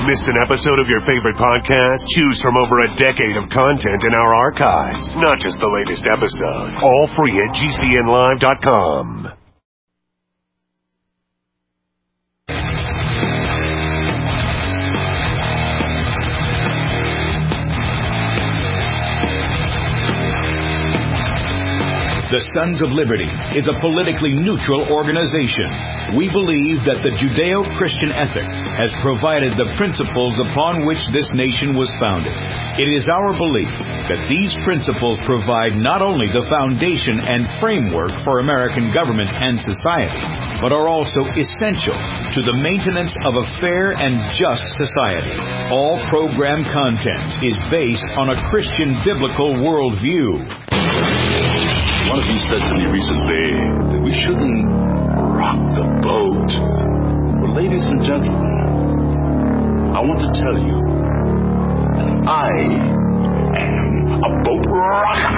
Missed an episode of your favorite podcast? Choose from over a decade of content in our archives. Not just the latest episode. All free at GCNlive.com. The Sons of Liberty is a politically neutral organization. We believe that the Judeo-Christian ethic has provided the principles upon which this nation was founded. It is our belief that these principles provide not only the foundation and framework for American government and society, but are also essential to the maintenance of a fair and just society. All program content is based on a Christian biblical worldview. One of you said to me recently that we shouldn't rock the boat. Well, ladies and gentlemen, I want to tell you that I am a boat rocker.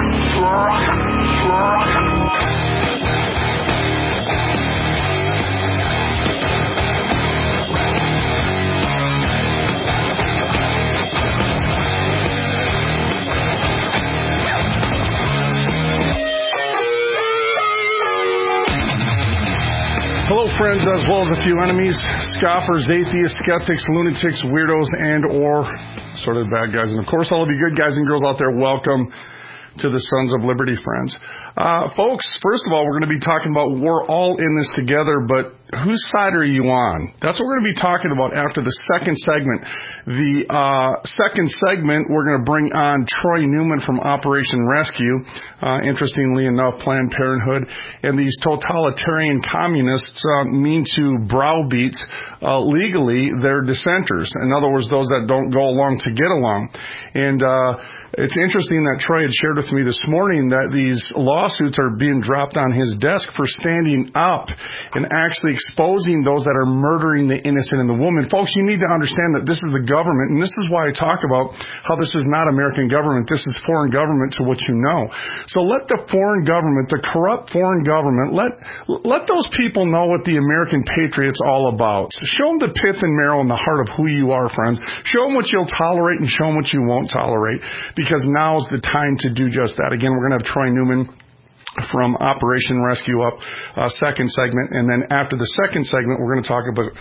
Hello, friends, as well as a few enemies, scoffers, atheists, skeptics, lunatics, weirdos, and or sort of bad guys. And, of course, all of you good guys and girls out there, welcome to the Sons of Liberty, friends. Folks, first of all, we're going to be talking about we're all in this together, but whose side are you on? That's what we're going to be talking about after the second segment. The second segment, we're going to bring on Troy Newman from Operation Rescue, interestingly enough, Planned Parenthood, and these totalitarian communists mean to browbeat legally their dissenters. In other words, those that don't go along to get along. And it's interesting that Troy had shared with me this morning that these lawsuits are being dropped on his desk for standing up and actually exposing those that are murdering the innocent and the woman. Folks, you need to understand that this is the government, and this is why I talk about how this is not American government. This is foreign government to what you know. So let the foreign government, the corrupt foreign government, let those people know what the American patriot's all about. So show them the pith and marrow and the heart of who you are, friends. Show them what you'll tolerate and show them what you won't tolerate, because now is the time to do just that. Again, we're going to have Troy Newman from Operation Rescue up, second segment, and then after the second segment, we're going to talk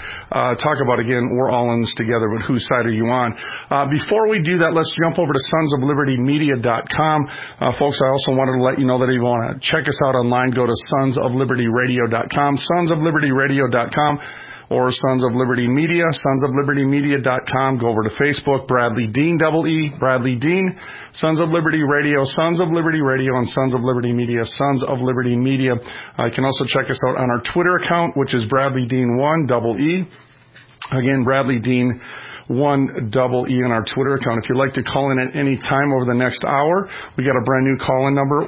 about again, we're all in this together, but whose side are you on? Before we do that, let's jump over to sonsoflibertymedia.com. Folks, I also wanted to let you know that if you want to check us out online, go to sonsoflibertyradio.com, sonsoflibertyradio.com. or Sons of Liberty Media, sonsoflibertymedia.com. Go over to Facebook, Bradley Dean, double E, Bradley Dean, Sons of Liberty Radio, Sons of Liberty Radio, and Sons of Liberty Media, Sons of Liberty Media. You can also check us out on our Twitter account, which is Bradley Dean 1, double E. Again, Bradley Dean 1, double E on our Twitter account. If you'd like to call in at any time over the next hour, we got a brand new call-in number,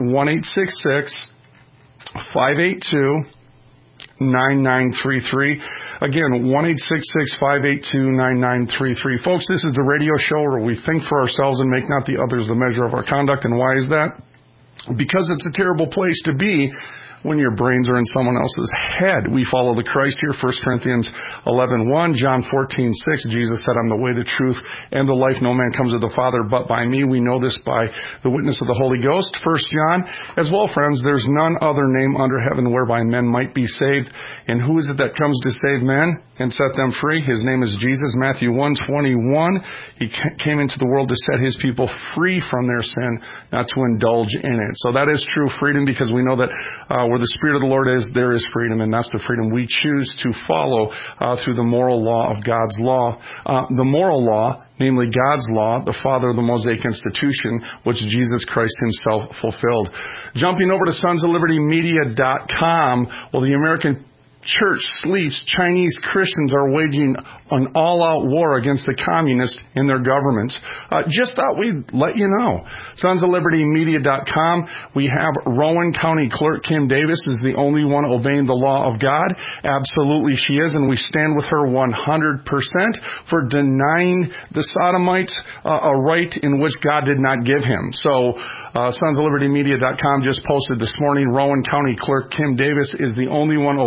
1-866-582-9933. Again, 1-866-582-9933. Folks, this is the radio show where we think for ourselves and make not the others the measure of our conduct. And why is that? Because it's a terrible place to be when your brains are in someone else's head. We follow the Christ here, 1 Corinthians 11:1, John 14:6. Jesus said, I'm the way, the truth, and the life. No man comes to the Father but by me. We know this by the witness of the Holy Ghost, 1 John. As well, friends, there's none other name under heaven whereby men might be saved. And who is it that comes to save men and set them free? His name is Jesus, Matthew 1:21. He came into the world to set his people free from their sin, not to indulge in it. So that is true freedom, because we know that where the Spirit of the Lord is, there is freedom, and that's the freedom we choose to follow through the moral law of God's law. The moral law, namely God's law, the father of the Mosaic institution, which Jesus Christ himself fulfilled. Jumping over to sonsoflibertymedia.com, well, the American church sleeps. Chinese Christians are waging an all-out war against the communists in their governments. Just thought we'd let you know. sonsoflibertymedia.com. We have Rowan County Clerk Kim Davis is the only one obeying the law of God. Absolutely she is, and we stand with her 100% for denying the Sodomites a right in which God did not give him. So sonsoflibertymedia.com just posted this morning, Rowan County Clerk Kim Davis is the only one obeying the law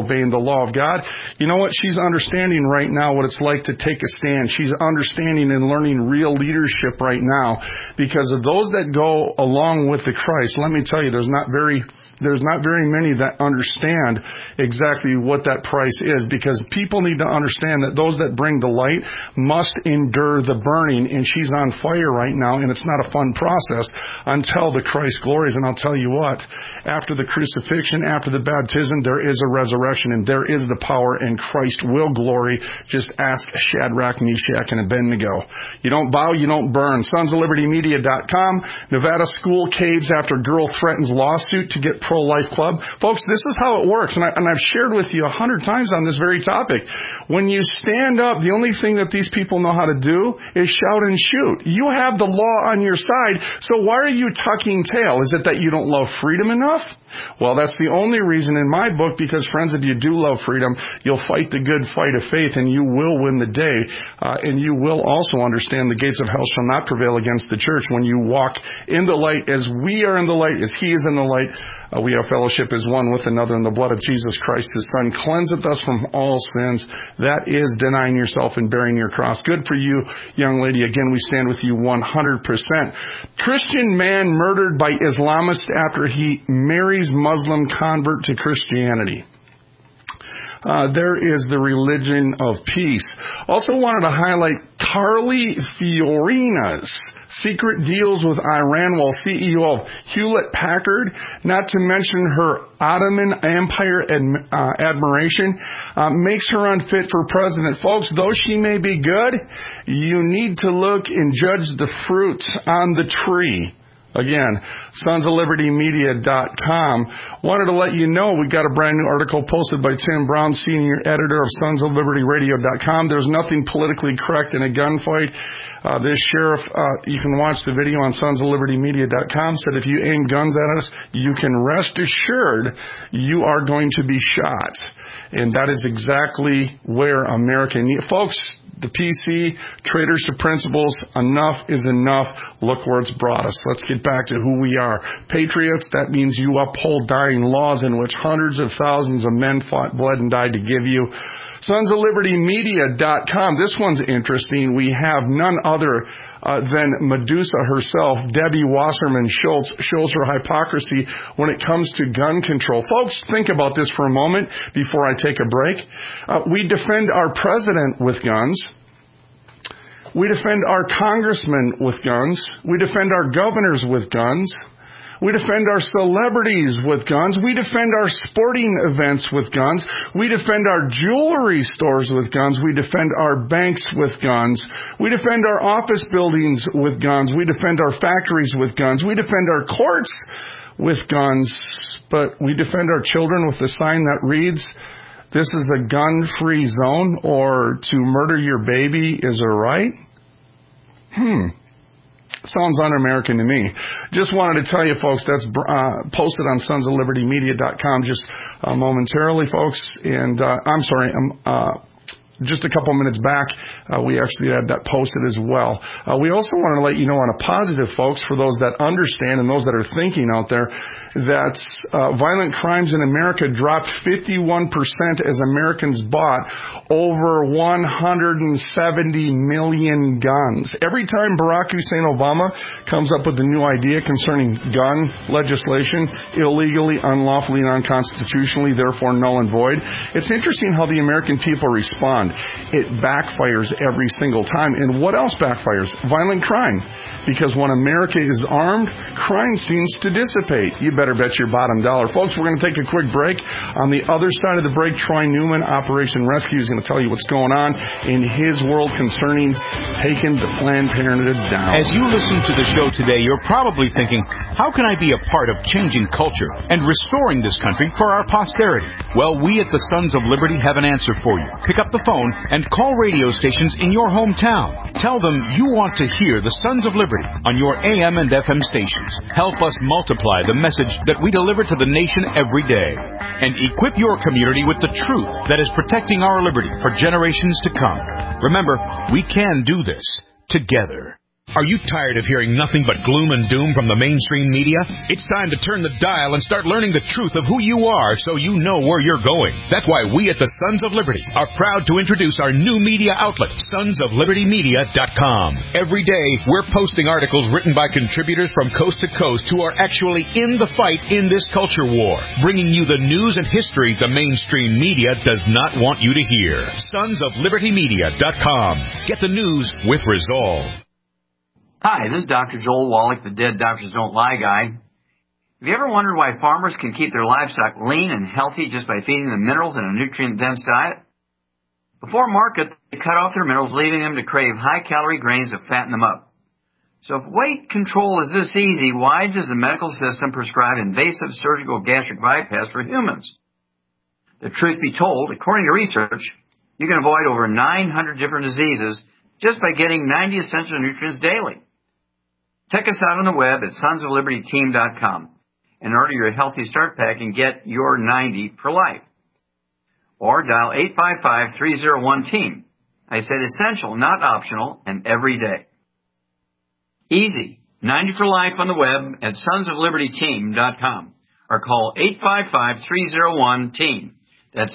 law of God, you know what? She's understanding right now what it's like to take a stand. She's understanding and learning real leadership right now, because of those that go along with the Christ. Let me tell you, there's not very many that understand exactly what that price is, because people need to understand that those that bring the light must endure the burning, and she's on fire right now, and it's not a fun process until the Christ glories. And I'll tell you what, after the crucifixion, after the baptism, there is a resurrection, and there is the power, and Christ will glory. Just ask Shadrach, Meshach, and Abednego. You don't bow, you don't burn. SonsOfLibertyMedia.com. Nevada school caves after girl threatens lawsuit to get pro-life club. Folks, this is how it works, and I've shared with you 100 times on this very topic. When you stand up, the only thing that these people know how to do is shout and shoot. You have the law on your side, so why are you tucking tail? Is it that you don't love freedom enough? Well, that's the only reason in my book, because, friends, if you do love freedom, you'll fight the good fight of faith, and you will win the day, and you will also understand the gates of hell shall not prevail against the church when you walk in the light as we are in the light, as he is in the light. We have fellowship as one with another in the blood of Jesus Christ, his Son, cleanseth us from all sins. That is denying yourself and bearing your cross. Good for you, young lady. Again, we stand with you 100%. Christian man murdered by Islamist after he marries Muslim convert to Christianity. There is the religion of peace. Also wanted to highlight Carly Fiorina's secret deals with Iran while CEO of Hewlett-Packard, not to mention her Ottoman Empire admiration, makes her unfit for president. Folks, though she may be good, you need to look and judge the fruit on the tree. Again, SonsOfLibertyMedia.com. Wanted to let you know we got a brand new article posted by Tim Brown, senior editor of SonsOfLibertyRadio.com. There's nothing politically correct in a gunfight. This sheriff, you can watch the video on SonsOfLibertyMedia.com, said if you aim guns at us, you can rest assured you are going to be shot. And that is exactly where America needs. Folks, the PC, traitors to principles, enough is enough. Look where it's brought us. Let's get back to who we are. Patriots, that means you uphold dying laws in which hundreds of thousands of men fought, bled, and died to give you. SonsOfLibertyMedia.com. This one's interesting. We have none other than Medusa herself, Debbie Wasserman Schultz, shows her hypocrisy when it comes to gun control. Folks, think about this for a moment before I take a break. We defend our president with guns. We defend our congressmen with guns. We defend our governors with guns. We defend our celebrities with guns. We defend our sporting events with guns. We defend our jewelry stores with guns. We defend our banks with guns. We defend our office buildings with guns. We defend our factories with guns. We defend our courts with guns. But we defend our children with a sign that reads, "This is a gun-free zone," or "To murder your baby is a right." Sounds un-American to me. Just wanted to tell you, folks, that's posted on SonsOfLibertyMedia.com just momentarily, folks. And I'm sorry, just a couple minutes back, we actually had that posted as well. We also want to let you know on a positive, folks, for those that understand and those that are thinking out there, that violent crimes in America dropped 51% as Americans bought over 170 million guns. Every time Barack Hussein Obama comes up with a new idea concerning gun legislation, illegally, unlawfully, and unconstitutionally, therefore null and void, it's interesting how the American people respond. It backfires every single time. And what else backfires? Violent crime. Because when America is armed, crime seems to dissipate. You better bet your bottom dollar. Folks, we're going to take a quick break. On the other side of the break, Troy Newman, Operation Rescue, is going to tell you what's going on in his world concerning taking the Planned Parenthood down. As you listen to the show today, you're probably thinking, how can I be a part of changing culture and restoring this country for our posterity? Well, we at the Sons of Liberty have an answer for you. Pick up the phone and call radio stations in your hometown. Tell them you want to hear the Sons of Liberty on your AM and FM stations. Help us multiply the message that we deliver to the nation every day. And equip your community with the truth that is protecting our liberty for generations to come. Remember, we can do this together. Are you tired of hearing nothing but gloom and doom from the mainstream media? It's time to turn the dial and start learning the truth of who you are so you know where you're going. That's why we at the Sons of Liberty are proud to introduce our new media outlet, sonsoflibertymedia.com. Every day, we're posting articles written by contributors from coast to coast who are actually in the fight in this culture war, bringing you the news and history the mainstream media does not want you to hear. Sonsoflibertymedia.com. Get the news with resolve. Hi, this is Dr. Joel Wallach, the Dead Doctors Don't Lie guy. Have you ever wondered why farmers can keep their livestock lean and healthy just by feeding them minerals in a nutrient-dense diet? Before market, they cut off their minerals, leaving them to crave high-calorie grains to fatten them up. So if weight control is this easy, why does the medical system prescribe invasive surgical gastric bypass for humans? The truth be told, according to research, you can avoid over 900 different diseases just by getting 90 essential nutrients daily. Check us out on the web at sonsoflibertyteam.com and order your Healthy Start Pack and get your 90 for life. Or dial 855-301-TEAM. I said essential, not optional, and every day. Easy. 90 for life on the web at sonsoflibertyteam.com or call 855-301-TEAM. That's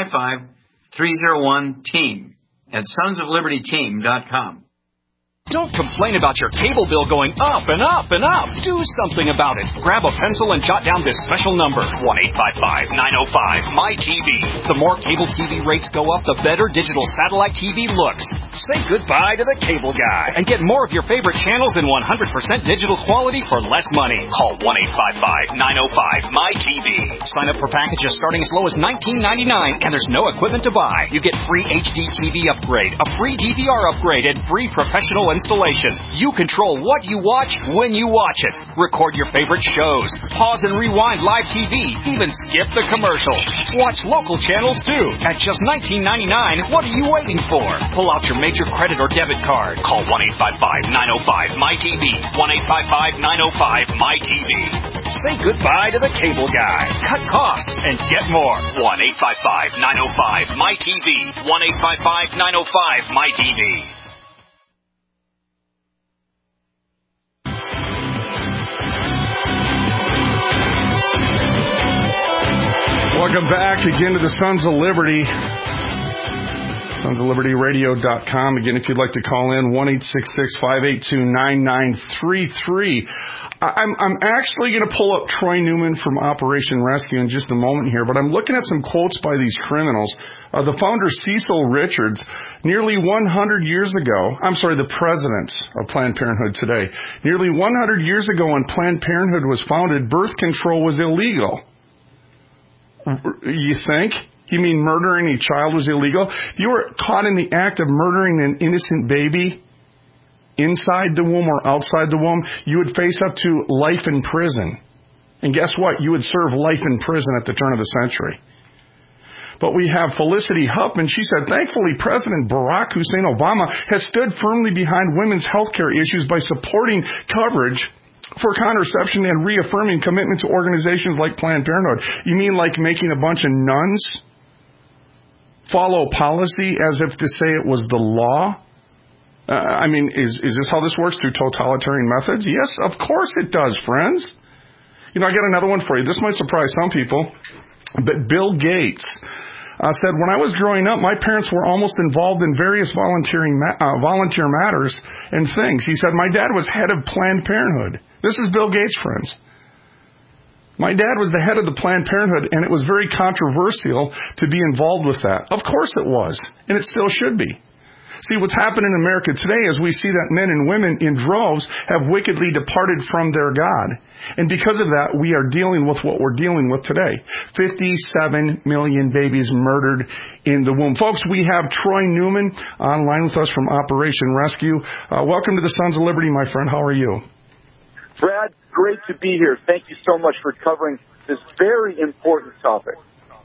855-301-TEAM at sonsoflibertyteam.com. Don't complain about your cable bill going up and up and up. Do something about it. Grab a pencil and jot down this special number, 1-855-905-MY-TV. The more cable TV rates go up, the better digital satellite TV looks. Say goodbye to the cable guy and get more of your favorite channels in 100% digital quality for less money. Call 1-855-905-MY-TV. Sign up for packages starting as low as $19.99, and there's no equipment to buy. You get free HD TV upgrade, a free DVR upgrade, and free professional installation. You control what you watch when you watch it. Record your favorite shows. Pause and rewind live TV. Even skip the commercials. Watch local channels too. At just $19.99, what are you waiting for? Pull out your major credit or debit card. Call 1-855-905-MY-TV. 1-855-905-MY-TV. Say goodbye to the cable guy. Cut costs and get more. 1-855-905-MY-TV. 1-855-905-MY-TV. Welcome back again to the Sons of Liberty. SonsOfLibertyRadio.com. Again, if you'd like to call in, 1-866-582-9933. I'm actually going to pull up Troy Newman from Operation Rescue in just a moment here, but I'm looking at some quotes by these criminals. The founder, Cecil Richards, nearly 100 years ago, the president of Planned Parenthood today, nearly 100 years ago when Planned Parenthood was founded, birth control was illegal. You think? You mean murdering a child was illegal? If you were caught in the act of murdering an innocent baby inside the womb or outside the womb, you would face up to life in prison. And guess what? You would serve life in prison at the turn of the century. But we have Felicity Huffman. She said, thankfully, President Barack Hussein Obama has stood firmly behind women's health care issues by supporting coverage for contraception and reaffirming commitment to organizations like Planned Parenthood. You mean like making a bunch of nuns follow policy as if to say it was the law? Is this how this works, through totalitarian methods? Yes, of course it does, friends. I got another one for you. This might surprise some people, but Bill Gates said, when I was growing up, my parents were almost involved in various volunteer matters and things. He said, my dad was head of Planned Parenthood. This is Bill Gates, friends. My dad was the head of the Planned Parenthood, and it was very controversial to be involved with that. Of course it was, and it still should be. See, what's happened in America today is we see that men and women in droves have wickedly departed from their God. And because of that, we are dealing with what we're dealing with today. 57 million babies murdered in the womb. Folks, we have Troy Newman online with us from Operation Rescue. Welcome to the Sons of Liberty, my friend. How are you? Brad, great to be here. Thank you so much for covering this very important topic.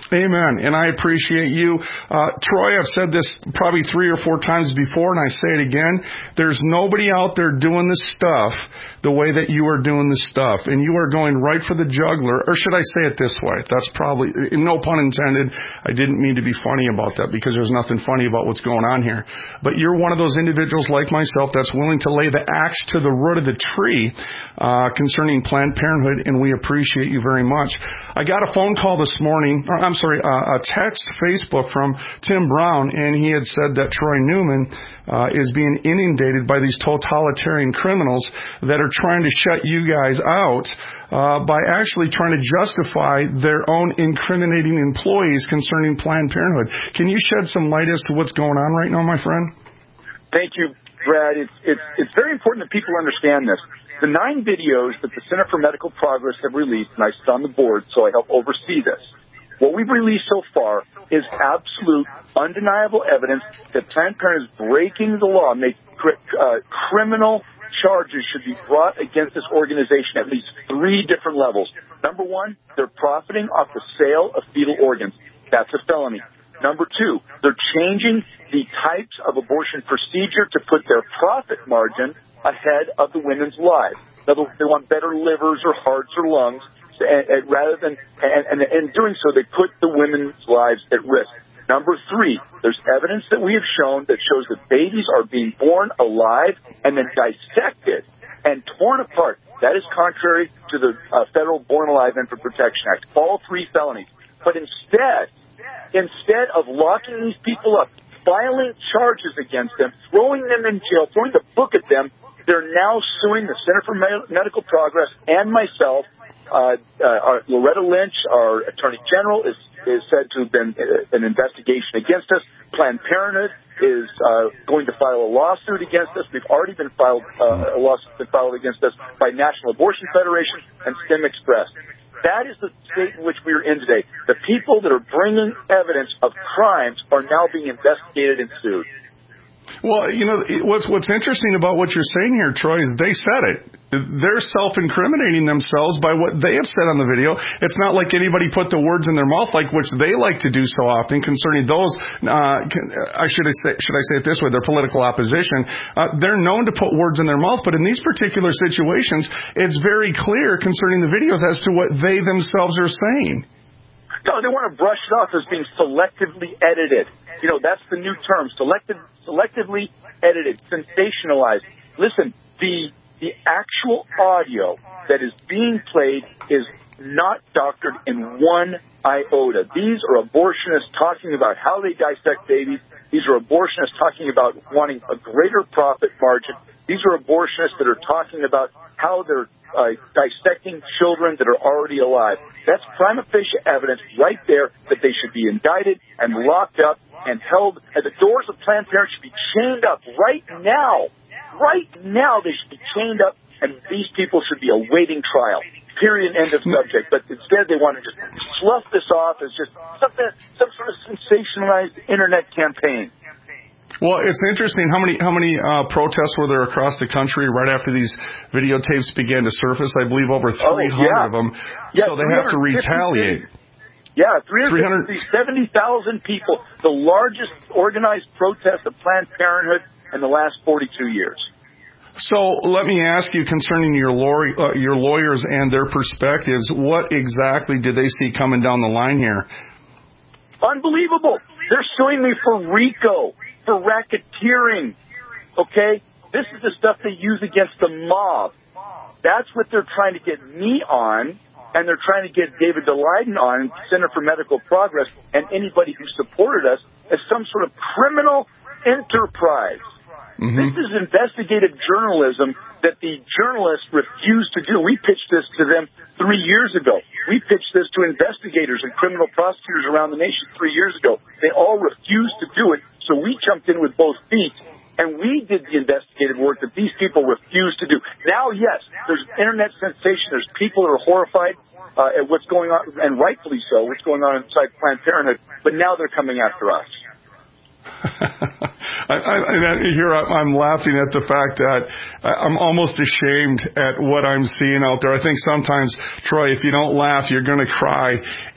Amen. And I appreciate you. Troy, I've said this probably 3 or 4 times before, and I say it again. There's nobody out there doing this stuff the way that you are doing this stuff. And you are going right for the jugular. Or should I say it this way? That's probably, no pun intended. I didn't mean to be funny about that because there's nothing funny about what's going on here. But you're one of those individuals like myself that's willing to lay the axe to the root of the tree concerning Planned Parenthood, and we appreciate you very much. I got a phone call this morning, a text Facebook from Tim Brown, and he had said that Troy Newman is being inundated by these totalitarian criminals that are trying to shut you guys out by actually trying to justify their own incriminating employees concerning Planned Parenthood. Can you shed some light as to what's going on right now, my friend? Thank you, Brad. It's very important that people understand this. The 9 videos that the Center for Medical Progress have released, and I sit on the board, so I help oversee this. What we've released so far is absolute, undeniable evidence that Planned Parenthood is breaking the law. Criminal charges should be brought against this organization at least 3 different levels. Number 1, they're profiting off the sale of fetal organs. That's a felony. Number 2, they're changing the types of abortion procedure to put their profit margin ahead of the women's lives. In other words, they want better livers or hearts or lungs. Rather than, and in doing so, they put the women's lives at risk. Number 3, there's evidence that we have shown that shows that babies are being born alive and then dissected and torn apart. That is contrary to the Federal Born Alive Infant Protection Act. All 3 felonies. But instead of locking these people up, filing charges against them, throwing them in jail, throwing the book at them, they're now suing the Center for Medical Progress and myself. Loretta Lynch, our Attorney General, is said to have been an investigation against us. Planned Parenthood is going to file a lawsuit against us. We've already been filed a lawsuit been filed against us by National Abortion Federation and STEM Express. That is the state in which we are in today. The people that are bringing evidence of crimes are now being investigated and sued. Well, you know, what's interesting about what you're saying here, Troy, is they said it. They're self-incriminating themselves by what they have said on the video. It's not like anybody put the words in their mouth, like which they like to do so often concerning those, should I say it this way, their political opposition. They're known to put words in their mouth, but in these particular situations, it's very clear concerning the videos as to what they themselves are saying. No, they want to brush it off as being selectively edited. You know, that's the new term, selectively edited, sensationalized. Listen, the actual audio that is being played is not doctored in one iota. These are abortionists talking about how they dissect babies. These are abortionists talking about wanting a greater profit margin. These are abortionists that are talking about how they're dissecting children that are already alive. That's prima facie evidence right there that they should be indicted and locked up and held at the doors of Planned Parenthood, should be chained up right now. Right now they should be chained up, and these people should be awaiting trial. Period, end of subject. But instead they want to just slough this off as just some sort of sensationalized internet campaign. Well, it's interesting how many protests were there across the country right after these videotapes began to surface. I believe over 300 of them. Yeah, so they have to retaliate. Yeah, 370,000 people, the largest organized protest of Planned Parenthood in the last 42 years. So let me ask you concerning your lawyers and their perspectives, what exactly do they see coming down the line here? Unbelievable. They're suing me for RICO, for racketeering, okay? This is the stuff they use against the mob. That's what they're trying to get me on, and they're trying to get David Daleiden on, Center for Medical Progress, and anybody who supported us as some sort of criminal enterprise. Mm-hmm. This is investigative journalism that the journalists refuse to do. We pitched this to them 3 years ago. We pitched this to investigators and criminal prosecutors around the nation 3 years ago. They all refused to do it, so we jumped in with both feet, and we did the investigative work that these people refused to do. Now, yes, there's internet sensation. There's people that are horrified at what's going on, and rightfully so, what's going on inside Planned Parenthood, but now they're coming after us. I'm laughing at the fact that I'm almost ashamed at what I'm seeing out there. I think sometimes, Troy, if you don't laugh, you're going to cry.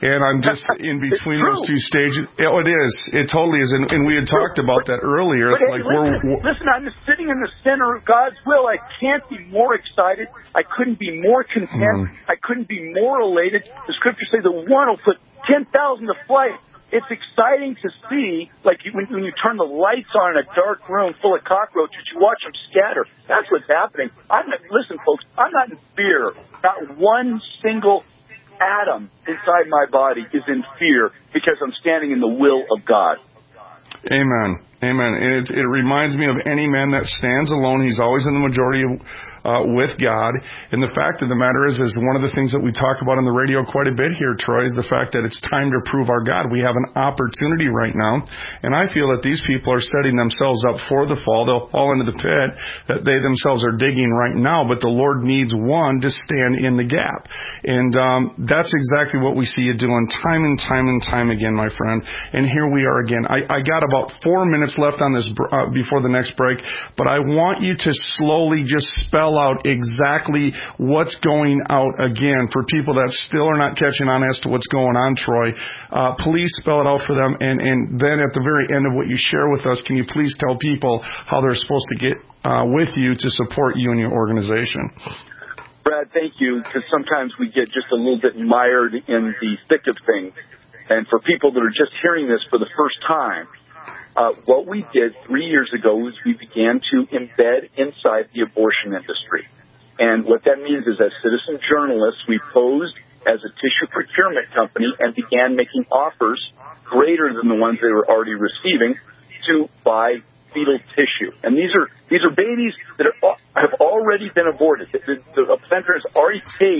and I'm just in between those two stages. Oh, it is. It totally is. And we had talked about that earlier. It's like listen, I'm sitting in the center of God's will. I can't be more excited. I couldn't be more content. I couldn't be more elated. The scriptures say the one will put 10,000 to flight. It's exciting to see, like when you turn the lights on in a dark room full of cockroaches, you watch them scatter. That's what's happening. Listen, folks, I'm not in fear. Not one single atom inside my body is in fear because I'm standing in the will of God. Amen. Amen. And it reminds me of any man that stands alone. He's always in the majority with God. And the fact of the matter is one of the things that we talk about on the radio quite a bit here, Troy, is the fact that it's time to prove our God. We have an opportunity right now. And I feel that these people are setting themselves up for the fall. They'll fall into the pit that they themselves are digging right now. But the Lord needs one to stand in the gap. And that's exactly what we see you doing time and time and time again, my friend. And here we are again. I got about 4 minutes left on this before the next break, but I want you to slowly just spell out exactly what's going out again for people that still are not catching on as to what's going on, Troy. Please spell it out for them, and then at the very end of what you share with us, can you please tell people how they're supposed to get with you to support you and your organization? Brad, thank you, because sometimes we get just a little bit mired in the thick of things. And for people that are just hearing this for the first time, what we did 3 years ago was we began to embed inside the abortion industry. And what that means is, as citizen journalists, we posed as a tissue procurement company and began making offers greater than the ones they were already receiving to buy fetal tissue. And these are babies that have already been aborted. The offender has already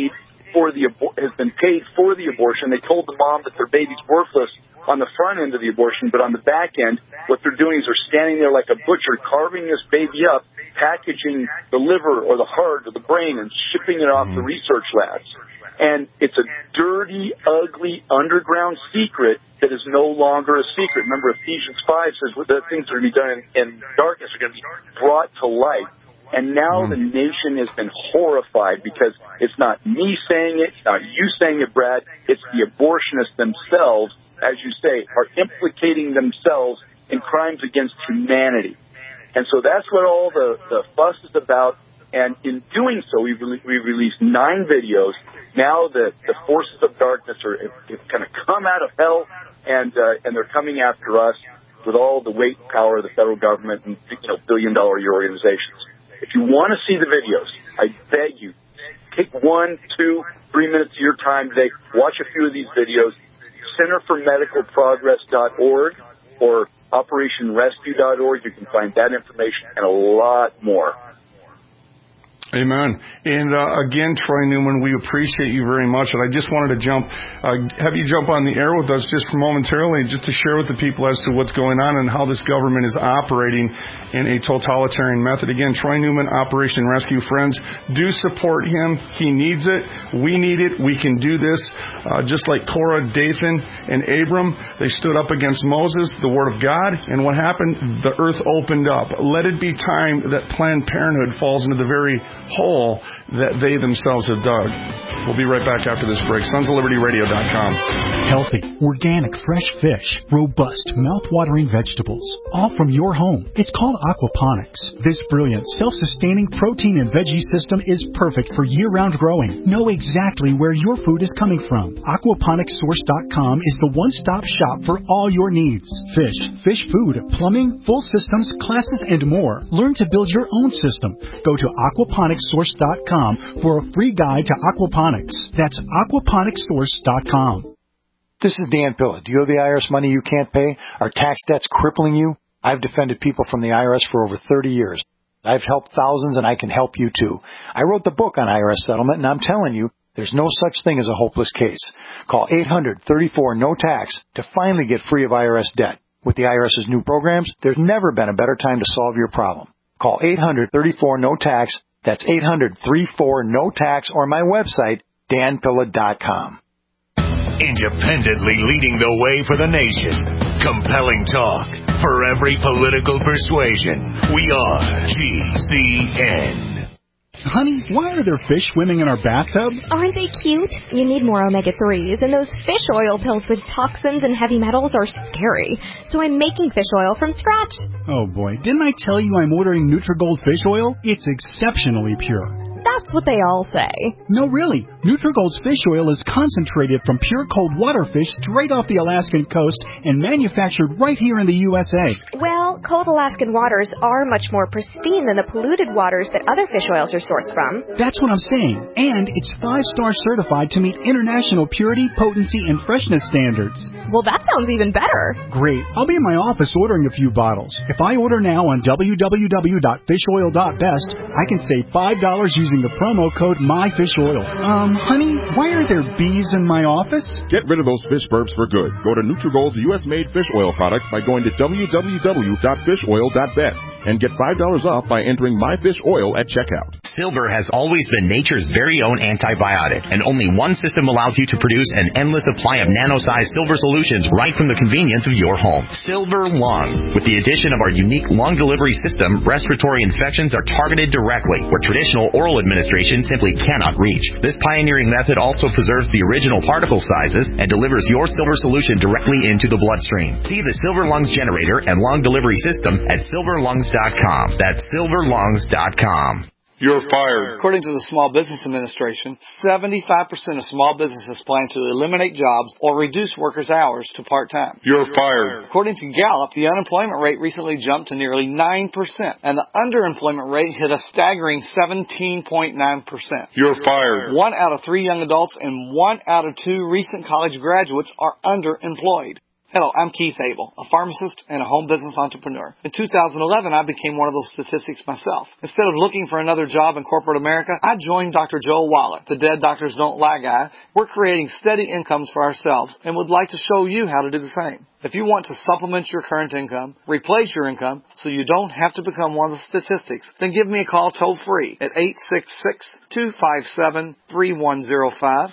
has been paid for the abortion. They told the mom that their baby's worthless on the front end of the abortion, but on the back end, what they're doing is they're standing there like a butcher, carving this baby up, packaging the liver or the heart or the brain, and shipping it off to research labs. And it's a dirty, ugly, underground secret that is no longer a secret. Remember, Ephesians 5 says the things that are going to be done in darkness are going to be brought to light. And now the nation has been horrified because it's not me saying it, it's not you saying it, Brad, it's the abortionists themselves, as you say, are implicating themselves in crimes against humanity. And so that's what all the fuss is about. And in doing so, we've released 9 videos. Now the forces of darkness have kind of come out of hell, and they're coming after us with all the weight and power of the federal government and billion-dollar-a-year organizations. If you want to see the videos, I beg you, take 1, 2, 3 minutes of your time today. Watch a few of these videos. CenterForMedicalProgress.org or OperationRescue.org. You can find that information and a lot more. Amen. And again, Troy Newman, we appreciate you very much. And I just wanted to have you jump on the air with us just momentarily, just to share with the people as to what's going on and how this government is operating in a totalitarian method. Again, Troy Newman, Operation Rescue. Friends, do support him. He needs it. We need it. We can do this. Just like Korah, Dathan, and Abram, they stood up against Moses, the Word of God. And what happened? The earth opened up. Let it be time that Planned Parenthood falls into the very hole that they themselves have dug. We'll be right back after this break. SonsOfLibertyRadio.com. Healthy, organic, fresh fish, robust, mouth-watering vegetables, all from your home. It's called aquaponics. This brilliant, self-sustaining protein and veggie system is perfect for year-round growing. Know exactly where your food is coming from. Aquaponicssource.com is the one-stop shop for all your needs. Fish food, plumbing, full systems, classes, and more. Learn to build your own system. Go to aquaponicssource.com for a free guide to aquaponics. That's aquaponicssource.com. This is Dan Pilla. Do you owe the IRS money you can't pay? Are tax debts crippling you? I've defended people from the IRS for over 30 years. I've helped thousands, and I can help you too. I wrote the book on IRS settlement, and I'm telling you, there's no such thing as a hopeless case. Call 800-34-NO-TAX to finally get free of IRS debt. With the IRS's new programs, there's never been a better time to solve your problem. Call 800-34-NO-TAX. That's 800-34-NO-TAX, or my website, danpilla.com. Independently leading the way for the nation. Compelling talk for every political persuasion. We are GCN. Honey, why are there fish swimming in our bathtub? Aren't they cute? You need more omega-3s, and those fish oil pills with toxins and heavy metals are scary. So I'm making fish oil from scratch. Oh boy, didn't I tell you I'm ordering Nutrigold fish oil? It's exceptionally pure. That's what they all say. No, really. Nutrigold's fish oil is concentrated from pure cold water fish straight off the Alaskan coast and manufactured right here in the USA. Well, cold Alaskan waters are much more pristine than the polluted waters that other fish oils are sourced from. That's what I'm saying. And it's 5-star certified to meet international purity, potency, and freshness standards. Well, that sounds even better. Great. I'll be in my office ordering a few bottles. If I order now on www.fishoil.best, I can save $5 using the promo code MyFishOil. Honey, why are there bees in my office? Get rid of those fish burps for good. Go to Nutrigold's U.S.-made fish oil products by going to www.fishoil.best and get $5 off by entering MyFishOil at checkout. Silver has always been nature's very own antibiotic, and only one system allows you to produce an endless supply of nano-sized silver solutions right from the convenience of your home. Silver Lungs. With the addition of our unique lung delivery system, respiratory infections are targeted directly, where traditional oral administration simply cannot reach. This pioneering method also preserves the original particle sizes and delivers your silver solution directly into the bloodstream. See the Silver Lungs generator and lung delivery system at silverlungs.com. That's silverlungs.com. You're fired. According to the Small Business Administration, 75% of small businesses plan to eliminate jobs or reduce workers' hours to part-time. You're fired. According to Gallup, the unemployment rate recently jumped to nearly 9%, and the underemployment rate hit a staggering 17.9%. You're fired. 1 out of 3 young adults and 1 out of 2 recent college graduates are underemployed. Hello, I'm Keith Abel, a pharmacist and a home business entrepreneur. In 2011, I became one of those statistics myself. Instead of looking for another job in corporate America, I joined Dr. Joel Wallach, the Dead Doctors Don't Lie guy. We're creating steady incomes for ourselves and would like to show you how to do the same. If you want to supplement your current income, replace your income, so you don't have to become one of the statistics, then give me a call toll-free at 866-257-3105,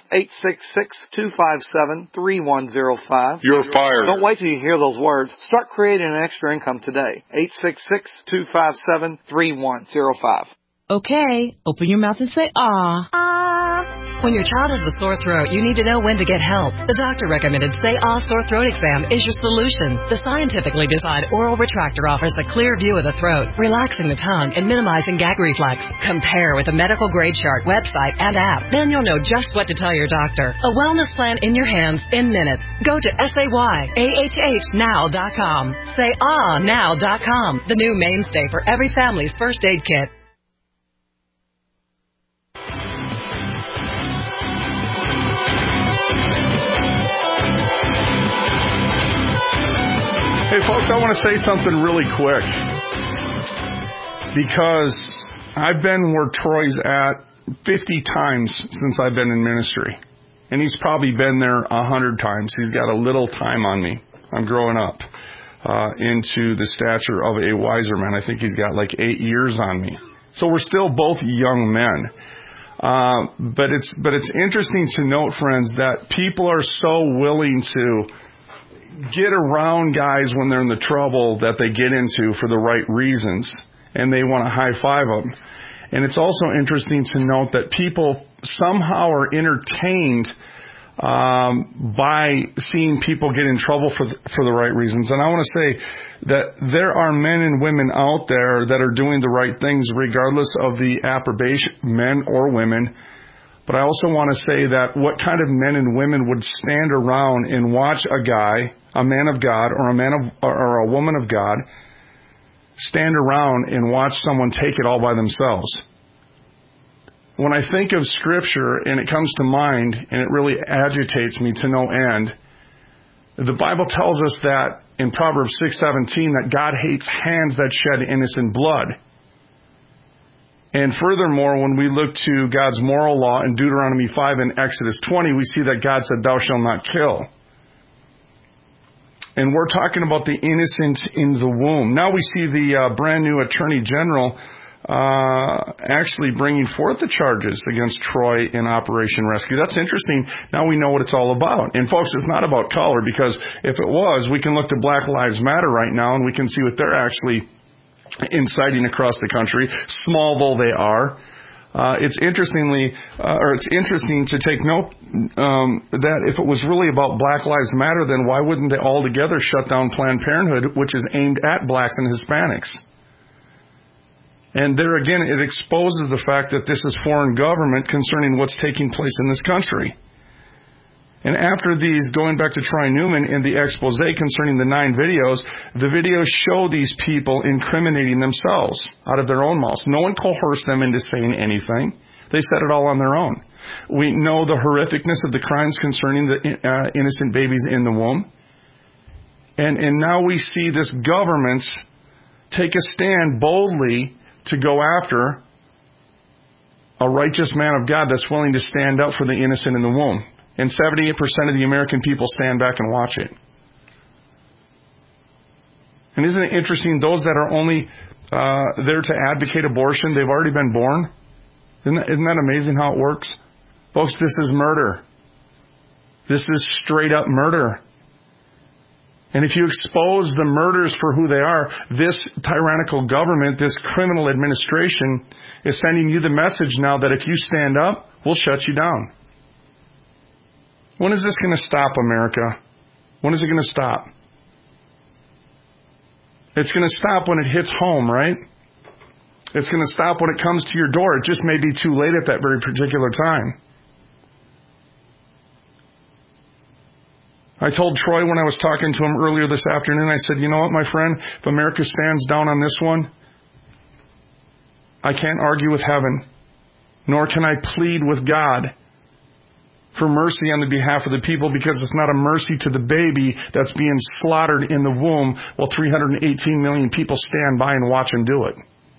866-257-3105. You're fired. Don't wait till you hear those words. Start creating an extra income today. 866-257-3105. Okay, open your mouth and say, ah. When your child has a sore throat, you need to know when to get help. The doctor recommended Say Ah Sore Throat Exam is your solution. The scientifically designed oral retractor offers a clear view of the throat, relaxing the tongue and minimizing gag reflex. Compare with the medical grade chart, website, and app. Then you'll know just what to tell your doctor. A wellness plan in your hands in minutes. Go to SayAHHnow.com. SayAhNow.com, the new mainstay for every family's first aid kit. Hey, folks, I want to say something really quick because I've been where Troy's at 50 times since I've been in ministry, and he's probably been there 100 times. He's got a little time on me. I'm growing up into the stature of a wiser man. I think he's got like 8 years on me. So we're still both young men. But it's interesting to note, friends, that people are so willing to get around guys when they're in the trouble that they get into for the right reasons, and they want to high-five them. And it's also interesting to note that people somehow are entertained by seeing people get in trouble for the right reasons. And I want to say that there are men and women out there that are doing the right things regardless of the approbation, men or women. But I also want to say that what kind of men and women would stand around and watch a guy, a man of God, or a woman of God, stand around and watch someone take it all by themselves? When I think of Scripture and it comes to mind, and it really agitates me to no end, the Bible tells us that in Proverbs 6:17 that God hates hands that shed innocent blood. And furthermore, when we look to God's moral law in Deuteronomy 5 and Exodus 20, we see that God said, "Thou shalt not kill." And we're talking about the innocent in the womb. Now we see the brand new Attorney General actually bringing forth the charges against Troy in Operation Rescue. That's interesting. Now we know what it's all about. And folks, it's not about color, because if it was, we can look to Black Lives Matter right now and we can see what they're actually inciting across the country, small though they are. It's interesting to take note that if it was really about Black Lives Matter, then why wouldn't they all together shut down Planned Parenthood, which is aimed at blacks and Hispanics? And there again, it exposes the fact that this is foreign government concerning what's taking place in this country. And after these, going back to Troy Newman and the expose concerning the 9 videos, the videos show these people incriminating themselves out of their own mouths. No one coerced them into saying anything. They said it all on their own. We know the horrificness of the crimes concerning the innocent babies in the womb. And now we see this government take a stand boldly to go after a righteous man of God that's willing to stand up for the innocent in the womb. And 78% of the American people stand back and watch it. And isn't it interesting, those that are only there to advocate abortion, they've already been born? Isn't that amazing how it works? Folks, this is murder. This is straight up murder. And if you expose the murders for who they are, this tyrannical government, this criminal administration is sending you the message now that if you stand up, we'll shut you down. When is this going to stop, America? When is it going to stop? It's going to stop when it hits home, right? It's going to stop when it comes to your door. It just may be too late at that very particular time. I told Troy when I was talking to him earlier this afternoon, I said, you know what, my friend? If America stands down on this one, I can't argue with heaven, nor can I plead with God for mercy on the behalf of the people, because it's not a mercy to the baby that's being slaughtered in the womb while 318 million people stand by and watch him do it.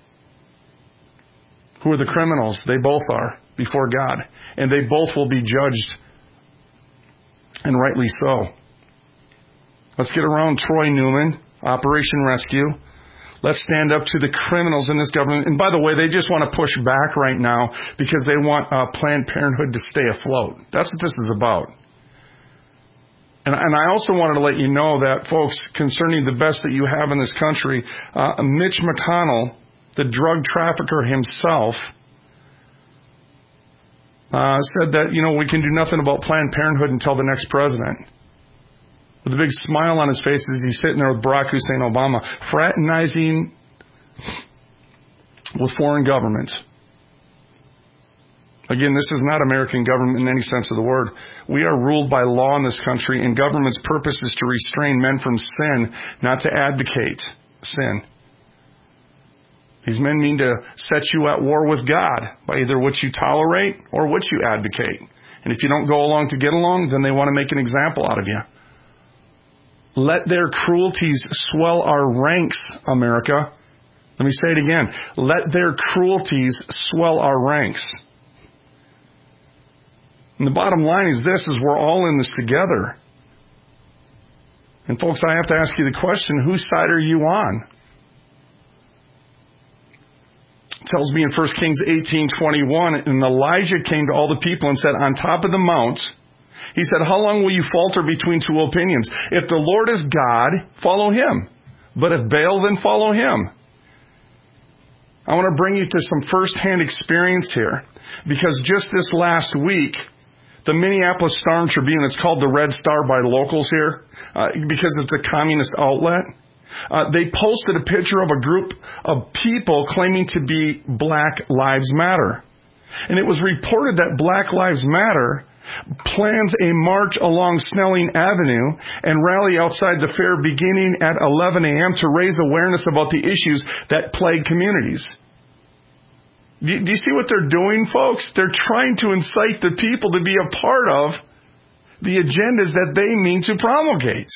Who are the criminals? They both are before God, and they both will be judged. And rightly so. Let's get around Troy Newman, Operation Rescue. Let's stand up to the criminals in this government. And by the way, they just want to push back right now because they want Planned Parenthood to stay afloat. That's what this is about. And I also wanted to let you know that, folks, concerning the best that you have in this country, Mitch McConnell, the drug trafficker himself, said that, we can do nothing about Planned Parenthood until the next president. With a big smile on his face as he's sitting there with Barack Hussein Obama, fraternizing with foreign governments. Again, this is not American government in any sense of the word. We are ruled by law in this country, and government's purpose is to restrain men from sin, not to advocate sin. These men mean to set you at war with God by either what you tolerate or what you advocate. And if you don't go along to get along, then they want to make an example out of you. Let their cruelties swell our ranks, America. Let me say it again. Let their cruelties swell our ranks. And the bottom line is this, is we're all in this together. And folks, I have to ask you the question, whose side are you on? It tells me in 1 Kings 18:21, and Elijah came to all the people and said, on top of the mount, he said, how long will you falter between two opinions? If the Lord is God, follow him. But if Baal, then follow him. I want to bring you to some first-hand experience here, because just this last week, the Minneapolis Star-Tribune, it's called the Red Star by locals here, because it's a communist outlet. They posted a picture of a group of people claiming to be Black Lives Matter. And it was reported that Black Lives Matter plans a march along Snelling Avenue and rally outside the fair beginning at 11 a.m. to raise awareness about the issues that plague communities. Do you see what they're doing, folks? They're trying to incite the people to be a part of the agendas that they mean to promulgate.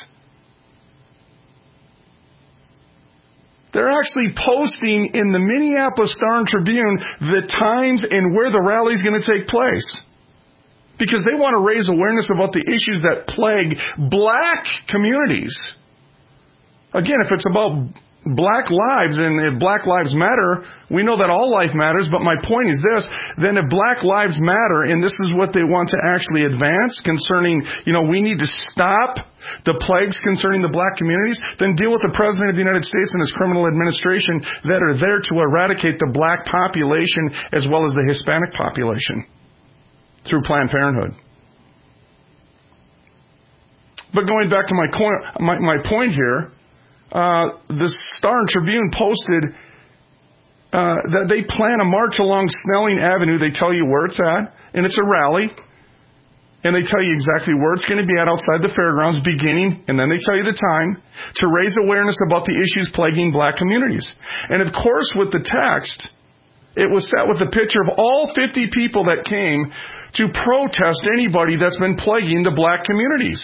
They're actually posting in the Minneapolis Star-Tribune the times and where the rally is going to take place, because they want to raise awareness about the issues that plague Black communities. Again, if it's about Black lives, and if Black Lives Matter, we know that all life matters, but my point is this, then if Black Lives Matter, and this is what they want to actually advance concerning, we need to stop the plagues concerning the black communities, then deal with the President of the United States and his criminal administration that are there to eradicate the black population as well as the Hispanic population through Planned Parenthood. But going back to my point here, the Star and Tribune posted that they plan a march along Snelling Avenue. They tell you where it's at, and it's a rally. And they tell you exactly where it's going to be at outside the fairgrounds beginning, and then they tell you the time, to raise awareness about the issues plaguing black communities. And of course, with the text, it was set with a picture of all 50 people that came to protest anybody that's been plaguing the black communities.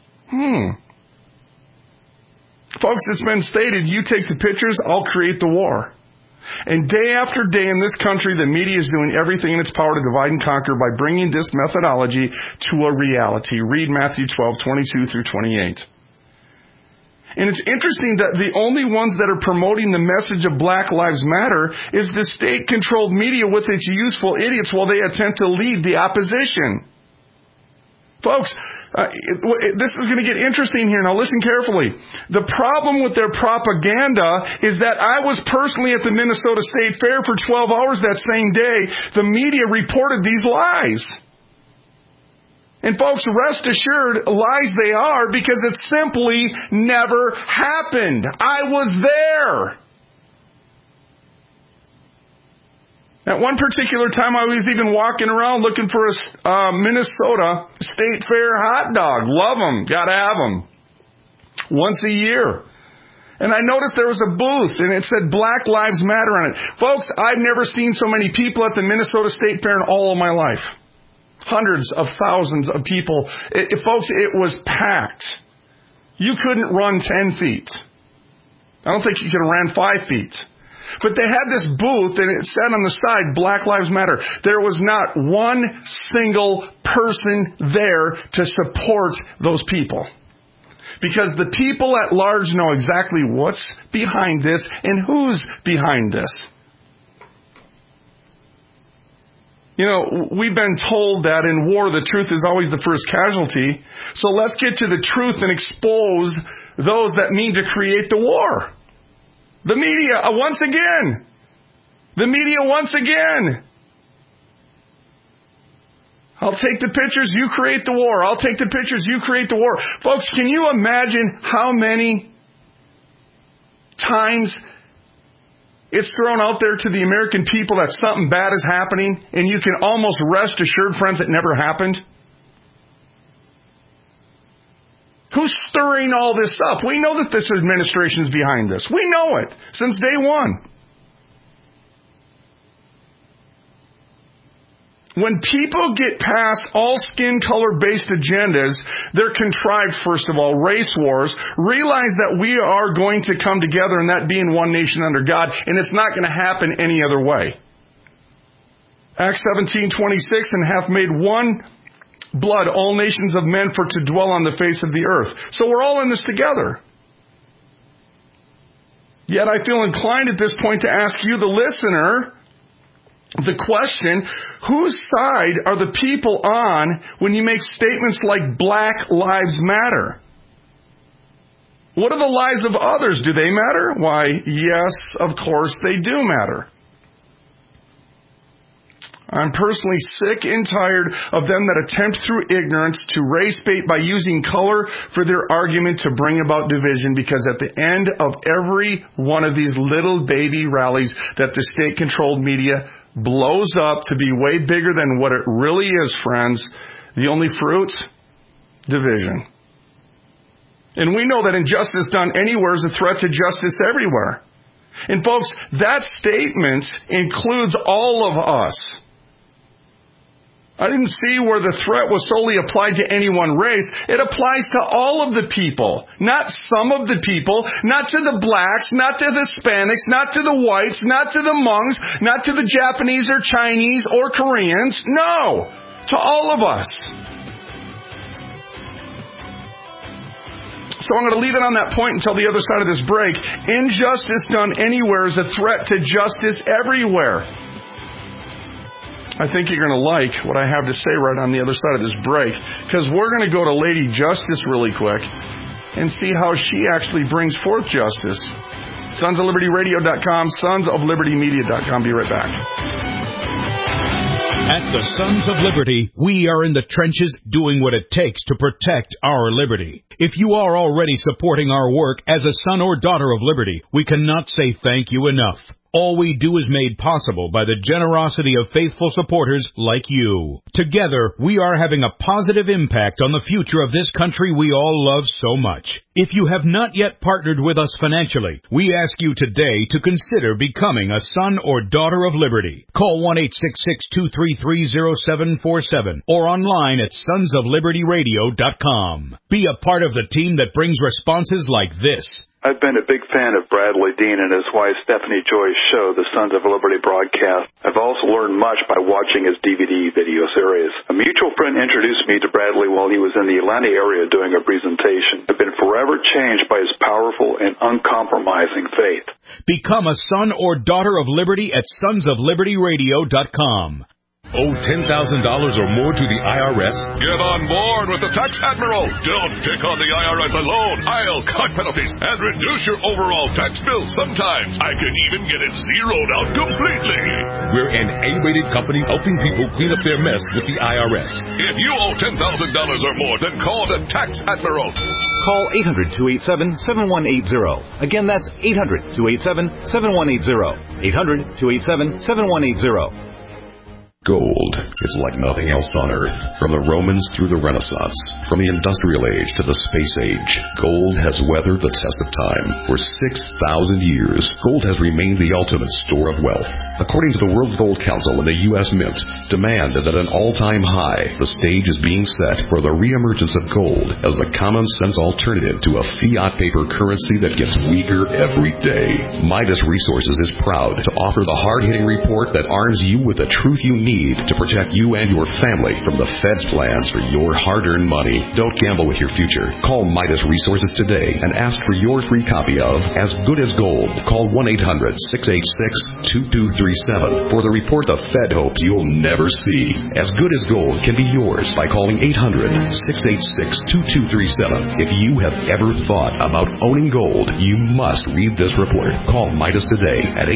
Folks, it's been stated, you take the pictures, I'll create the war. And day after day in this country, the media is doing everything in its power to divide and conquer by bringing this methodology to a reality. Read Matthew 12:22 through 28. And it's interesting that the only ones that are promoting the message of Black Lives Matter is the state-controlled media with its useful idiots while they attempt to lead the opposition. Folks, this is going to get interesting here. Now listen carefully. The problem with their propaganda is that I was personally at the Minnesota State Fair for 12 hours that same day. The media reported these lies. And folks, rest assured, lies they are, because it simply never happened. I was there. At one particular time, I was even walking around looking for a Minnesota State Fair hot dog. Love them. Got to have them. Once a year. And I noticed there was a booth, and it said Black Lives Matter on it. Folks, I've never seen so many people at the Minnesota State Fair in all of my life. Hundreds of thousands of people. Folks, it was packed. You couldn't run 10 feet. I don't think you could have ran 5 feet. But they had this booth, and it said on the side, Black Lives Matter. There was not one single person there to support those people. Because the people at large know exactly what's behind this and who's behind this. We've been told that in war, the truth is always the first casualty. So let's get to the truth and expose those that mean to create the war. The media, once again. The media, once again. I'll take the pictures, you create the war. I'll take the pictures, you create the war. Folks, can you imagine how many times it's thrown out there to the American people that something bad is happening, and you can almost rest assured, friends, it never happened? Who's stirring all this up? We know that this administration is behind this. We know it since day one. When people get past all skin color based agendas, they're contrived, first of all, race wars, realize that we are going to come together and that being one nation under God, and it's not going to happen any other way. Acts 17:26, and hath made one blood all nations of men for to dwell on the face of the earth. So we're all in this together. Yet I feel inclined at this point to ask you, the listener, the question, whose side are the people on when you make statements like Black Lives Matter? What are the lives of others? Do they matter? Why, yes, of course they do matter. I'm personally sick and tired of them that attempt through ignorance to race bait by using color for their argument to bring about division, because at the end of every one of these little baby rallies that the state-controlled media blows up to be way bigger than what it really is, friends, the only fruit? Division. And we know that injustice done anywhere is a threat to justice everywhere. And folks, that statement includes all of us. I didn't see where the threat was solely applied to any one race. It applies to all of the people, not some of the people, not to the blacks, not to the Hispanics, not to the whites, not to the Hmongs, not to the Japanese or Chinese or Koreans. No, to all of us. So So I'm going to leave it on that point until the other side of this break. Injustice done anywhere is a threat to justice everywhere. I think you're going to like what I have to say right on the other side of this break, because we're going to go to Lady Justice really quick and see how she actually brings forth justice. SonsOfLibertyRadio.com, SonsOfLibertyMedia.com. Be right back. At the Sons of Liberty, we are in the trenches doing what it takes to protect our liberty. If you are already supporting our work as a son or daughter of liberty, we cannot say thank you enough. All we do is made possible by the generosity of faithful supporters like you. Together, we are having a positive impact on the future of this country we all love so much. If you have not yet partnered with us financially, we ask you today to consider becoming a son or daughter of liberty. Call 1-866-233-0747 or online at sonsoflibertyradio.com. Be a part of the team that brings responses like this. I've been a big fan of Bradley Dean and his wife Stephanie Joy's show, The Sons of Liberty broadcast. I've also learned much by watching his DVD video series. A mutual friend introduced me to Bradley while he was in the Atlanta area doing a presentation. I've been forever changed by his powerful and uncompromising faith. Become a son or daughter of liberty at sonsoflibertyradio.com. Owe $10,000 or more to the IRS? Get on board with the Tax Admiral. Don't pick on the IRS alone. I'll cut penalties and reduce your overall tax bill. Sometimes I can even get it zeroed out completely. We're an A-rated company helping people clean up their mess with the IRS. If you owe $10,000 or more, then call the Tax Admiral. Call 800-287-7180. Again, that's 800-287-7180. 800-287-7180. Gold is like nothing else on Earth. From the Romans through the Renaissance, from the Industrial Age to the Space Age, gold has weathered the test of time. For 6,000 years, gold has remained the ultimate store of wealth. According to the World Gold Council and the U.S. Mint, demand is at an all-time high. The stage is being set for the reemergence of gold as the common-sense alternative to a fiat paper currency that gets weaker every day. Midas Resources is proud to offer the hard-hitting report that arms you with the truth you need to protect you and your family from the Fed's plans for your hard-earned money. Don't gamble with your future. Call Midas Resources today and ask for your free copy of As Good as Gold. Call 1-800-686-2237 for the report the Fed hopes you'll never see. As Good as Gold can be yours by calling 800-686-2237. If you have ever thought about owning gold, you must read this report. Call Midas today at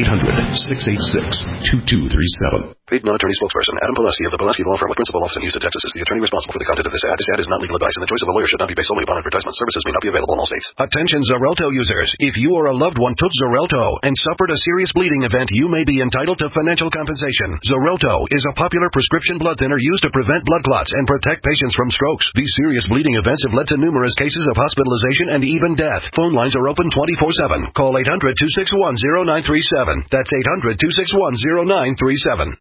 800-686-2237. Paid non-attorney spokesperson Adam Pileski of the Pileski Law Firm with principal office in Houston, Texas is the attorney responsible for the content of this ad. This ad is not legal advice, and the choice of a lawyer should not be based solely upon advertisement. Services may not be available in all states. Attention Xarelto users. If you or a loved one took Xarelto and suffered a serious bleeding event, you may be entitled to financial compensation. Xarelto is a popular prescription blood thinner used to prevent blood clots and protect patients from strokes. These serious bleeding events have led to numerous cases of hospitalization and even death. Phone lines are open 24/7. Call 800-261-0937. That's 800-261-0937.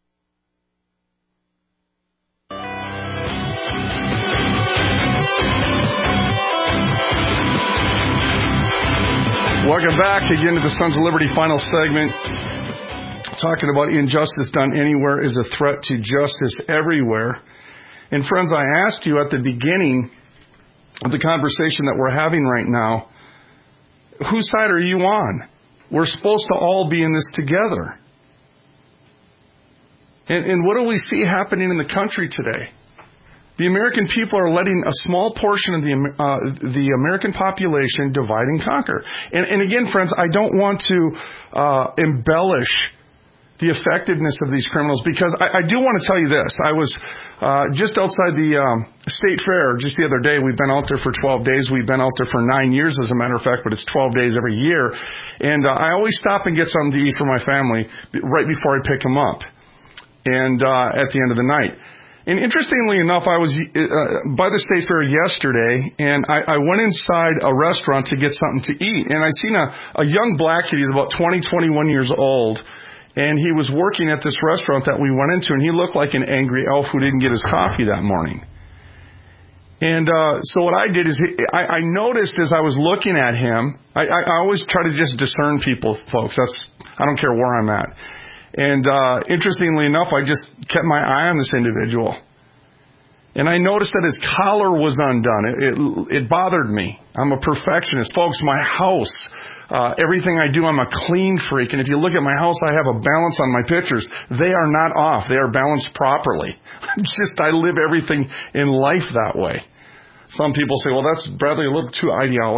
Welcome back again to the Sons of Liberty final segment. Talking about injustice done anywhere is a threat to justice everywhere. And friends, I asked you at the beginning of the conversation that we're having right now, whose side are you on? We're supposed to all be in this together. And what do we see happening in the country today? The American people are letting a small portion of the American population divide and conquer. And again, friends, I don't want to embellish the effectiveness of these criminals, because I do want to tell you this. I was just outside the State Fair just the other day. We've been out there for 12 days. We've been out there for 9 years, as a matter of fact, but it's 12 days every year. And I always stop and get something to eat for my family right before I pick them up, and at the end of the night. And interestingly enough, I was by the State Fair yesterday, and I went inside a restaurant to get something to eat. And I seen a young black kid. He's about 20, 21 years old. And he was working at this restaurant that we went into, and he looked like an angry elf who didn't get his coffee that morning. And so what I did is I noticed as I was looking at him, I always try to just discern people, folks. I don't care where I'm at. And interestingly enough, I just kept my eye on this individual. And I noticed that his collar was undone. It bothered me. I'm a perfectionist. Folks, my house, everything I do, I'm a clean freak. And if you look at my house, I have a balance on my pictures. They are not off. They are balanced properly. I live everything in life that way. Some people say, well, that's, Bradley, a little too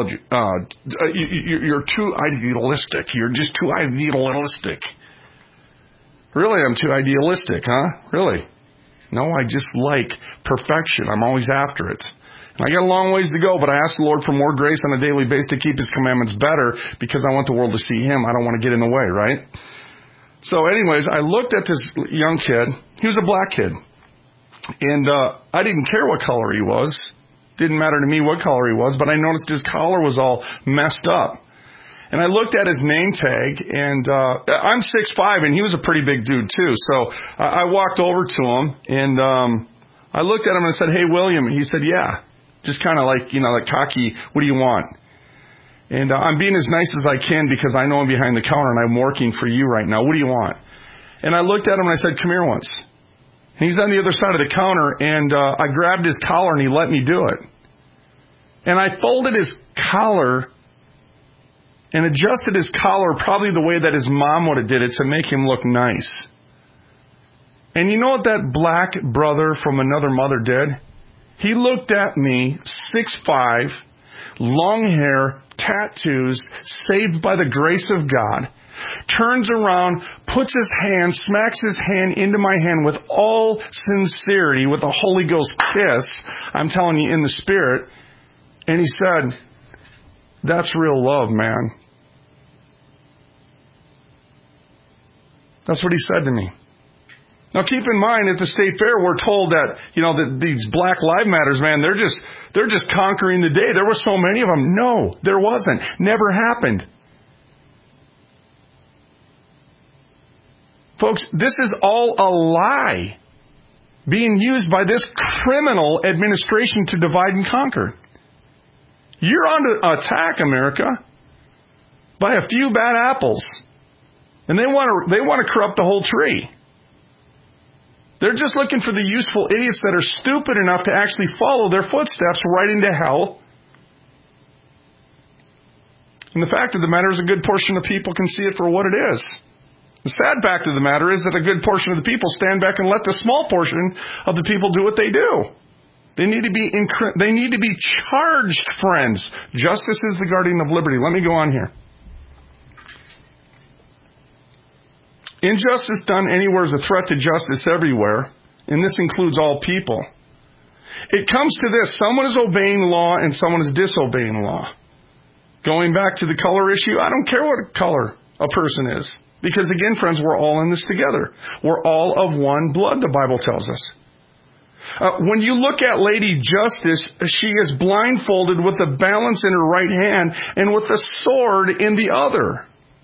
you're too idealistic. You're just too idealistic. Really, I'm too idealistic, huh? Really? No, I just like perfection. I'm always after it. And I got a long ways to go, but I ask the Lord for more grace on a daily basis to keep His commandments better because I want the world to see Him. I don't want to get in the way, right? So anyways, I looked at this young kid. He was a black kid. And I didn't care what color he was. Didn't matter to me what color he was, but I noticed his collar was all messed up. And I looked at his name tag, and I'm 6'5", and he was a pretty big dude, too. So I walked over to him, and I looked at him and I said, hey, William. He said, yeah. Just kind of like, like cocky, what do you want? And I'm being as nice as I can because I know I'm behind the counter, and I'm working for you right now. What do you want? And I looked at him, and I said, come here once. And he's on the other side of the counter, and I grabbed his collar, and he let me do it. And I folded his collar and adjusted his collar probably the way that his mom would have did it to make him look nice. And you know what that black brother from another mother did? He looked at me, 6'5", long hair, tattoos, saved by the grace of God, turns around, puts his hand, smacks his hand into my hand with all sincerity, with a Holy Ghost kiss, I'm telling you, in the Spirit, and he said, that's real love, man. That's what he said to me. Now keep in mind, at the State Fair, we're told that, that these Black Lives Matters, man, they're just conquering the day. There were so many of them. No, there wasn't. Never happened. Folks, this is all a lie being used by this criminal administration to divide and conquer. You're under attack, America, by a few bad apples. And they want to corrupt the whole tree. They're just looking for the useful idiots that are stupid enough to actually follow their footsteps right into hell. And the fact of the matter is a good portion of people can see it for what it is. The sad fact of the matter is that a good portion of the people stand back and let the small portion of the people do what they do. They need to be charged, friends. Justice is the guardian of liberty. Let me go on here. Injustice done anywhere is a threat to justice everywhere, and this includes all people. It comes to this: someone is obeying law and someone is disobeying law. Going back to the color issue, I don't care what color a person is. Because again, friends, we're all in this together. We're all of one blood, the Bible tells us. When you look at Lady Justice, she is blindfolded with a balance in her right hand and with a sword in the other.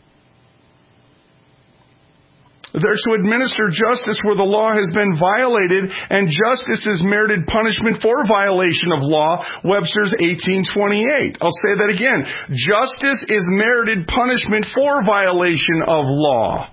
They're to administer justice where the law has been violated, and justice is merited punishment for violation of law, Webster's 1828. I'll say that again. Justice is merited punishment for violation of law.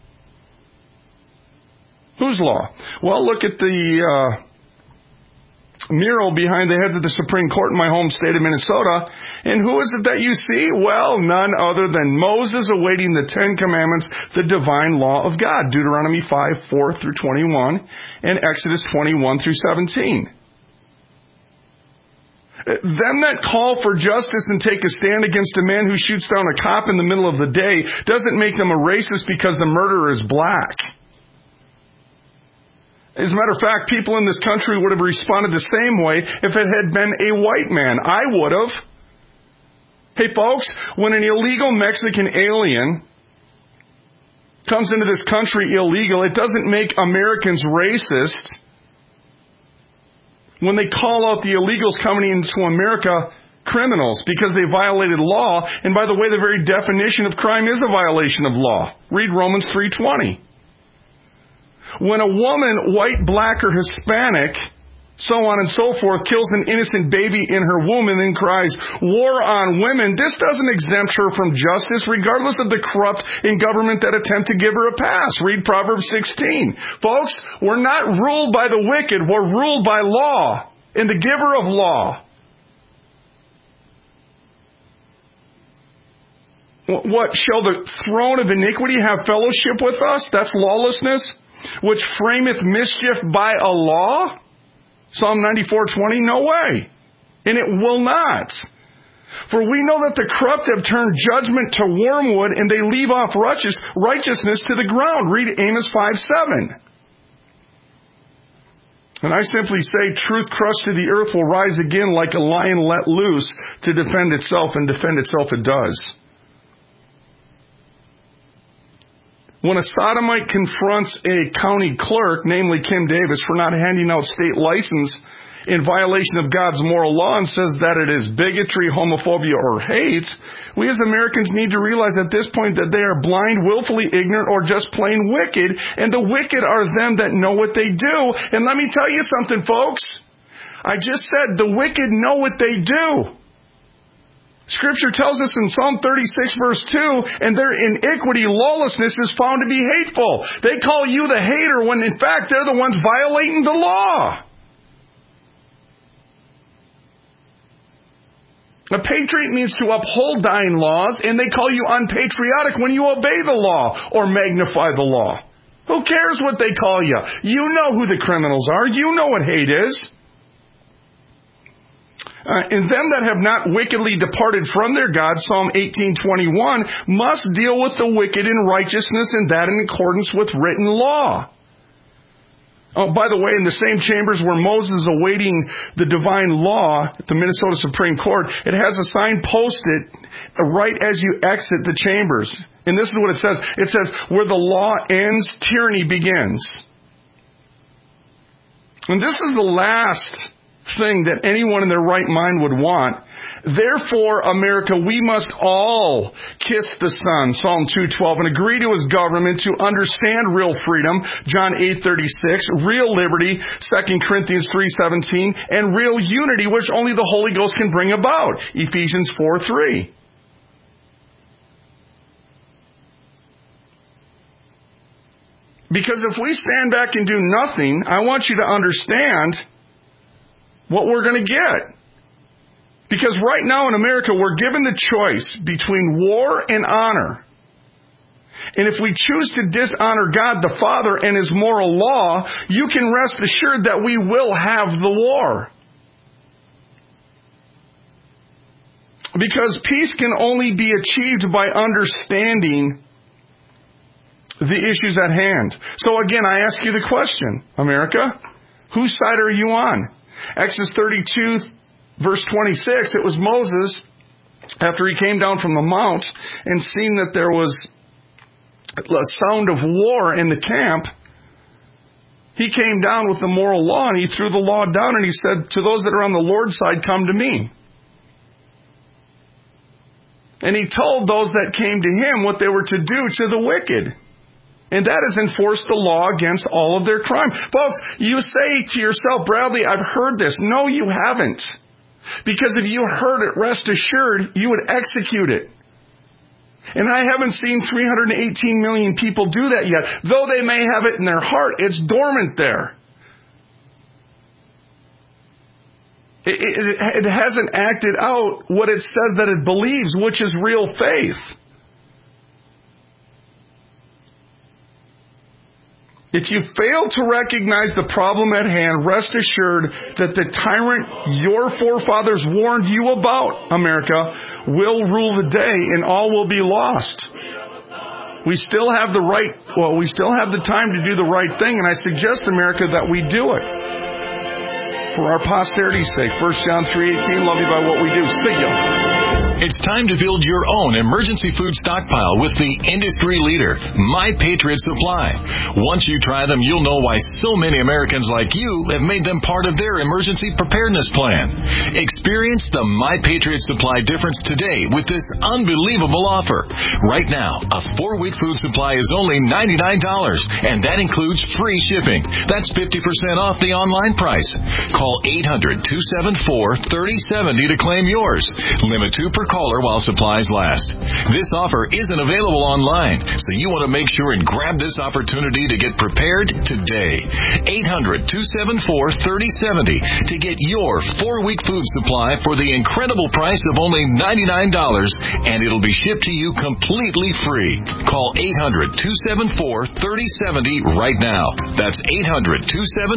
Whose law? Well, look at the mural behind the heads of the Supreme Court in my home state of Minnesota. And who is it that you see? Well, none other than Moses awaiting the Ten Commandments, the divine law of God. Deuteronomy 5:4 through 21 and Exodus 21 through 17. Them that call for justice and take a stand against a man who shoots down a cop in the middle of the day doesn't make them a racist because the murderer is black. As a matter of fact, people in this country would have responded the same way if it had been a white man. I would have. Hey, folks, when an illegal Mexican alien comes into this country illegal, it doesn't make Americans racist. When they call out the illegals coming into America criminals because they violated law, and by the way, the very definition of crime is a violation of law. Read Romans 3:20. When a woman, white, black, or Hispanic, so on and so forth, kills an innocent baby in her womb, and then cries, war on women, this doesn't exempt her from justice, regardless of the corrupt in government that attempt to give her a pass. Read Proverbs 16. Folks, we're not ruled by the wicked, we're ruled by law and the giver of law. What, shall the throne of iniquity have fellowship with us? That's lawlessness, which frameth mischief by a law? Psalm 94:20, no way. And it will not. For we know that the corrupt have turned judgment to wormwood, and they leave off righteousness to the ground. Read Amos 5:7. And I simply say, truth crushed to the earth will rise again like a lion let loose to defend itself, and defend itself it does. When a sodomite confronts a county clerk, namely Kim Davis, for not handing out state license in violation of God's moral law and says that it is bigotry, homophobia, or hate, we as Americans need to realize at this point that they are blind, willfully ignorant, or just plain wicked, and the wicked are them that know what they do. And let me tell you something, folks. I just said the wicked know what they do. Scripture tells us in Psalm 36 verse 2, and their iniquity, lawlessness, is found to be hateful. They call you the hater when in fact they're the ones violating the law. A patriot means to uphold thine laws, and they call you unpatriotic when you obey the law or magnify the law. Who cares what they call you? You know who the criminals are. You know what hate is. And them that have not wickedly departed from their God, Psalm 18:21, must deal with the wicked in righteousness, and that in accordance with written law. Oh, by the way, in the same chambers where Moses is awaiting the divine law at the Minnesota Supreme Court, it has a sign posted right as you exit the chambers. And this is what it says. It says, where the law ends, tyranny begins. And this is the last thing that anyone in their right mind would want. Therefore, America, we must all kiss the Son, Psalm 2:12, and agree to His government to understand real freedom, John 8:36, real liberty, 2 Corinthians 3:17, and real unity, which only the Holy Ghost can bring about, Ephesians 4:3. Because if we stand back and do nothing, I want you to understand what we're going to get. Because right now in America, we're given the choice between war and honor. And if we choose to dishonor God the Father and His moral law, you can rest assured that we will have the war. Because peace can only be achieved by understanding the issues at hand. So again, I ask you the question, America, whose side are you on? Exodus 32, verse 26, it was Moses, after he came down from the mount and seen that there was a sound of war in the camp, he came down with the moral law and he threw the law down and he said, to those that are on the Lord's side, come to me. And he told those that came to him what they were to do to the wicked. And that has enforced the law against all of their crime. Folks, you say to yourself, Bradley, I've heard this. No, you haven't. Because if you heard it, rest assured, you would execute it. And I haven't seen 318 million people do that yet. Though they may have it in their heart, it's dormant there. It hasn't acted out what it says that it believes, which is real faith. If you fail to recognize the problem at hand, rest assured that the tyrant your forefathers warned you about, America, will rule the day and all will be lost. We still have the time to do the right thing, and I suggest, America, that we do it. For our posterity's sake. 1 John 3:18, love you by what we do. See ya. It's time to build your own emergency food stockpile with the industry leader, My Patriot Supply. Once you try them, you'll know why so many Americans like you have made them part of their emergency preparedness plan. Experience the My Patriot Supply difference today with this unbelievable offer. Right now, a 4-week food supply is only $99, and that includes free shipping. That's 50% off the online price. Call 800-274-3070 to claim yours. Limit 2 per caller while supplies last. This offer isn't available online, so you want to make sure and grab this opportunity to get prepared today. 800-274-3070 to get your 4-week food supply for the incredible price of only $99, and it'll be shipped to you completely free. Call 800-274-3070 right now. That's 800-274